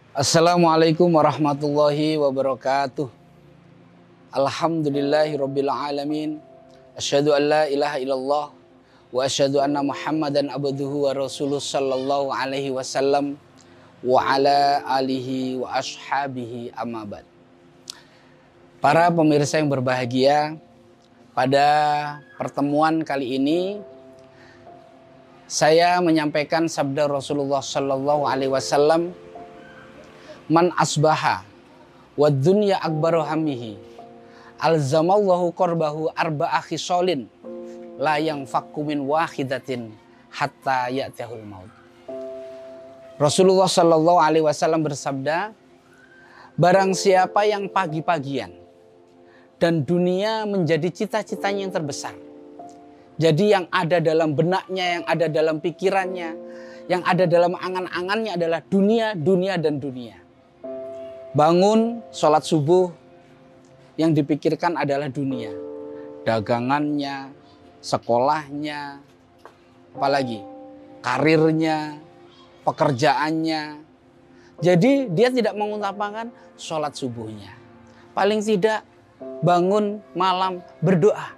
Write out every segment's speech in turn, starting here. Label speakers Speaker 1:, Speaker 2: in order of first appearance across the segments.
Speaker 1: Assalamualaikum warahmatullahi wabarakatuh. Alhamdulillahirabbil alamin. Asyhadu an la ilaha illallah wa asyhadu anna Muhammadan abduhu wa rasuluh sallallahu alaihi wasallam wa ala alihi wa ashabihi amma ba'd. Para pemirsa yang berbahagia, pada pertemuan kali ini saya menyampaikan sabda Rasulullah sallallahu alaihi wasallam, man asbaha wa dunya akbaru hammihi alzamallahu qarbahu arba'a khisalin la yanfakku min wahidatin hatta ya'tihul maut. Rasulullah sallallahu alaihi wasallam bersabda, barang siapa yang pagi-pagian dan dunia menjadi cita-citanya yang terbesar. Jadi yang ada dalam benaknya, yang ada dalam pikirannya, yang ada dalam angan-angannya adalah dunia, dunia, dan dunia. Bangun, sholat subuh, yang dipikirkan adalah dunia. Dagangannya, sekolahnya, apalagi karirnya, pekerjaannya. Jadi dia tidak mengutamakan sholat subuhnya. Paling tidak bangun malam berdoa.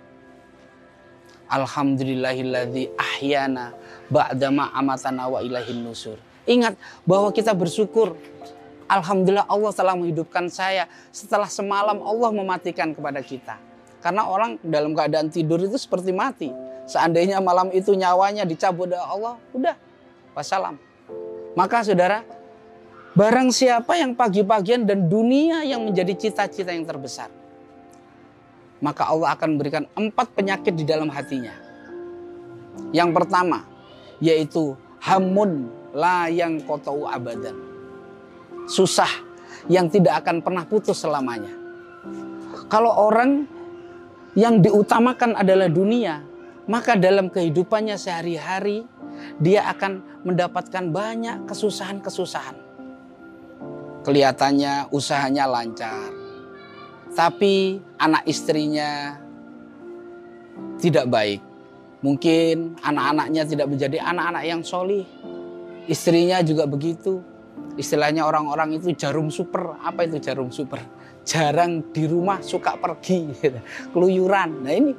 Speaker 1: Alhamdulillahilladzi ahyana ba'dama amatana wa ilaihin nusur. Ingat bahwa kita bersyukur. Alhamdulillah Allah telah menghidupkan saya setelah semalam Allah mematikan kepada kita. Karena orang dalam keadaan tidur itu seperti mati. Seandainya malam itu nyawanya dicabut oleh Allah, udah wassalam. Maka saudara, barang siapa yang pagi-pagian dan dunia yang menjadi cita-cita yang terbesar, maka Allah akan memberikan 4 penyakit di dalam hatinya. Yang pertama, yaitu hamun la yang qata'u abadan. Susah yang tidak akan pernah putus selamanya. Kalau orang yang diutamakan adalah dunia, maka dalam kehidupannya sehari-hari dia akan mendapatkan banyak kesusahan-kesusahan. Kelihatannya usahanya lancar, tapi anak istrinya tidak baik. Mungkin anak-anaknya tidak menjadi anak-anak yang solih. Istrinya juga begitu. Istilahnya orang-orang itu jarum super. Apa itu jarum super? Jarang di rumah, suka pergi, keluyuran. Nah ini.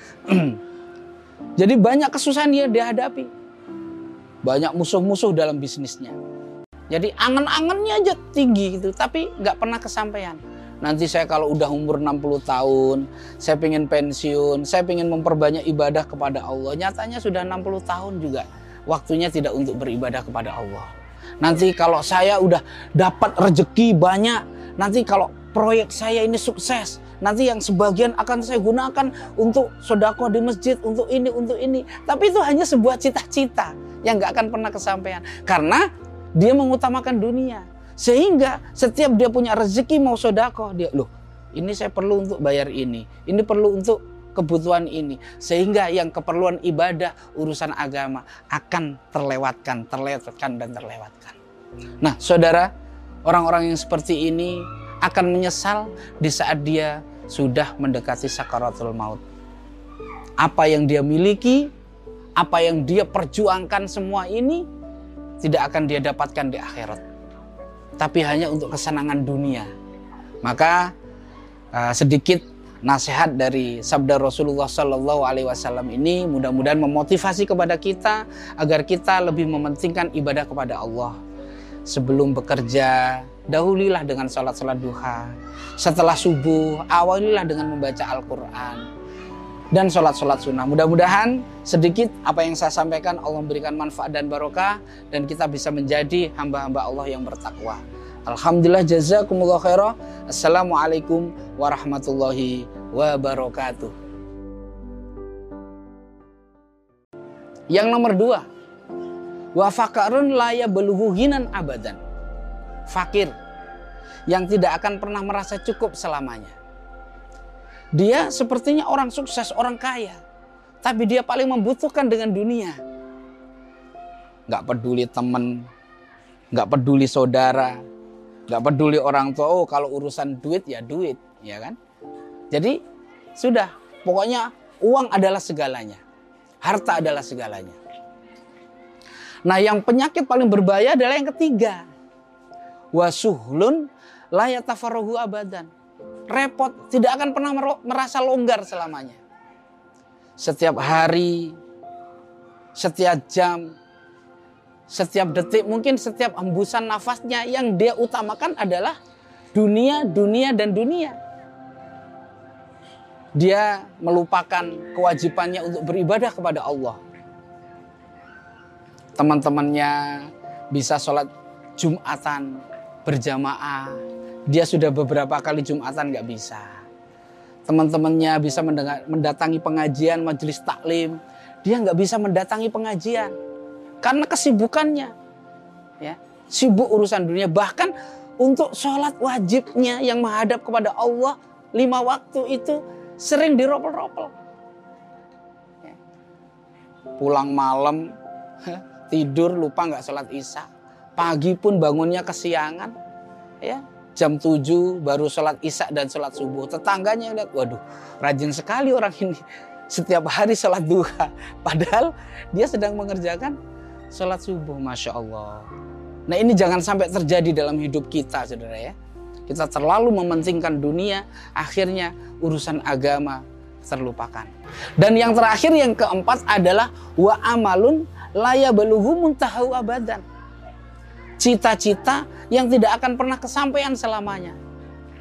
Speaker 1: Jadi banyak kesusahan dia dihadapi. Banyak musuh-musuh dalam bisnisnya. Jadi angan-angannya aja tinggi gitu, tapi nggak pernah kesampaian. Nanti saya kalau udah umur 60 tahun, saya pengen pensiun, saya pengen memperbanyak ibadah kepada Allah. Nyatanya sudah 60 tahun juga waktunya tidak untuk beribadah kepada Allah. Nanti kalau saya udah dapat rezeki banyak, nanti kalau proyek saya ini sukses, nanti yang sebagian akan saya gunakan untuk sedekah di masjid, untuk ini, untuk ini. Tapi itu hanya sebuah cita-cita yang nggak akan pernah kesampaian. Karena dia mengutamakan dunia. Sehingga setiap dia punya rezeki mau sedekah, dia, loh ini saya perlu untuk bayar ini perlu untuk kebutuhan ini. Sehingga yang keperluan ibadah, urusan agama akan terlewatkan. Nah saudara, orang-orang yang seperti ini akan menyesal di saat dia sudah mendekati sakaratul maut. Apa yang dia miliki, apa yang dia perjuangkan semua ini tidak akan dia dapatkan di akhirat, tapi hanya untuk kesenangan dunia. Maka sedikit nasihat dari sabda Rasulullah Sallallahu Alaihi Wasallam ini mudah-mudahan memotivasi kepada kita agar kita lebih mementingkan ibadah kepada Allah. Sebelum bekerja, dahulilah dengan salat-salat duha. Setelah subuh, awalilah dengan membaca Al-Quran dan salat-salat sunnah. Mudah-mudahan sedikit apa yang saya sampaikan Allah memberikan manfaat dan barokah dan kita bisa menjadi hamba-hamba Allah yang bertakwa. Alhamdulillah, jazakumullah khairah. Assalamualaikum warahmatullahi wabarakatuh. Yang nomor 2, wa fakarun la yablughu ghinan abadan. Fakir yang tidak akan pernah merasa cukup selamanya. Dia sepertinya orang sukses, orang kaya, tapi dia paling membutuhkan dengan dunia. Gak peduli teman, gak peduli saudara, gak peduli orang tua. Oh kalau urusan duit ya duit, ya kan? Jadi sudah, pokoknya uang adalah segalanya, harta adalah segalanya. Nah yang penyakit paling berbahaya adalah yang ketiga. Wasuhlun la yatafarrahu abadan. Repot, tidak akan pernah merasa longgar selamanya. Setiap hari, setiap jam, setiap detik, mungkin setiap hembusan nafasnya yang dia utamakan adalah dunia, dunia, dan dunia. Dia melupakan kewajibannya untuk beribadah kepada Allah. Teman-temannya bisa sholat Jumatan berjamaah, dia sudah beberapa kali Jumatan nggak bisa. Teman-temannya bisa mendatangi pengajian, majelis taklim, dia nggak bisa mendatangi pengajian karena kesibukannya, ya, sibuk urusan dunia. Bahkan untuk sholat wajibnya yang menghadap kepada Allah 5 waktu itu sering diropel-ropel. Ya. Pulang malam, tidur lupa nggak sholat isya. Pagi pun bangunnya kesiangan, ya. Jam 7 baru sholat isya dan sholat subuh. Tetangganya lihat, waduh, rajin sekali orang ini. Setiap hari sholat duha. Padahal dia sedang mengerjakan sholat subuh. Masya Allah. Nah, ini jangan sampai terjadi dalam hidup kita, saudara ya. Kita terlalu mementingkan dunia, akhirnya urusan agama terlupakan. Dan yang terakhir, yang keempat adalah wa amalun la yablughu muntahahu abadan. Cita-cita yang tidak akan pernah kesampaian selamanya.